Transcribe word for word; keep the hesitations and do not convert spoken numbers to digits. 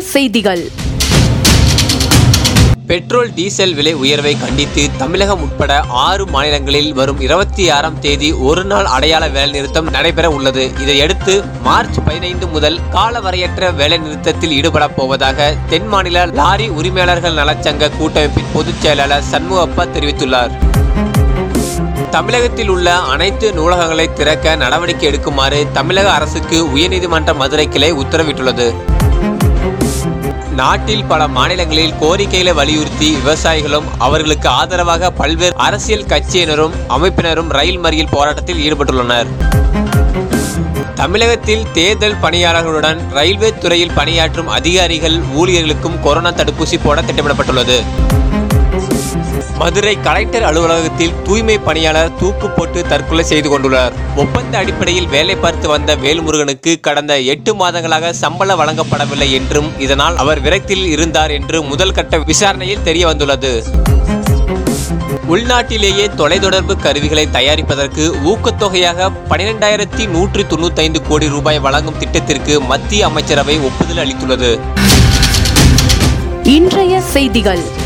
செய்திகள். Petrol diesel விலை உயர்வை கண்டித்து தமிழகம் உட்பட ஆறு மாநிலங்களில் வரும் இருபத்தி ஆறாம் தேதி ஒரு நாள் அடையாள வேலைநிறுத்தம் நடைபெற உள்ளது. இதையடுத்து மார்ச் பதினைந்து முதல் காலவரையற்ற வேலைநிறுத்தத்தில் ஈடுபட போவதாக தென் மாநில லாரி உரிமையாளர்கள் நலச்சங்க கூட்டமைப்பின் பொதுச் செயலாளர் சண்முகப்பா தெரிவித்துள்ளார். தமிழகத்தில் உள்ள அனைத்து நூலகங்களை திறக்க நடவடிக்கை எடுக்குமாறு தமிழக அரசுக்கு உயர்நீதிமன்ற மதுரை கிளை உத்தரவிட்டுள்ளது. நாட்டில் பல மாநிலங்களில் கோரிக்கைகளை வலியுறுத்தி விவசாயிகளும் அவர்களுக்கு ஆதரவாக பல்வேறு அரசியல் கட்சியினரும் அமைப்பினரும் ரயில் மறியல் போராட்டத்தில் ஈடுபட்டுள்ளனர். தமிழகத்தில் தேர்தல் பணியாளர்களுடன் ரயில்வே துறையில் பணியாற்றும் அதிகாரிகள் ஊழியர்களுக்கும் கொரோனா தடுப்பூசி போட திட்டமிடப்பட்டுள்ளது. மதுரை கலெக்டர் அலுவலகத்தில் தூய்மை பணியாளர் தூக்கு போட்டு தற்கொலை செய்து கொண்டுள்ளார். ஒப்பந்த அடிப்படையில் வேலை பார்த்து வந்த வேல்முருகனுக்கு கடந்த எட்டு மாதங்களாக சம்பளம் வழங்கப்படவில்லை என்றும் இதனால் அவர் விரக்தியில் இருந்தார் என்று முதல் கட்ட விசாரணையில் தெரிய வந்துள்ளது. உள்நாட்டிலேயே தொலைத்தொடர்பு கருவிகளை தயாரிப்பதற்கு ஊக்கத்தொகையாக பனிரெண்டாயிரத்தி நூற்றி தொண்ணூத்தி ஐந்து கோடி ரூபாய் வழங்கும் திட்டத்திற்கு மத்திய அமைச்சரவை ஒப்புதல் அளித்துள்ளது. இன்றைய செய்திகள்.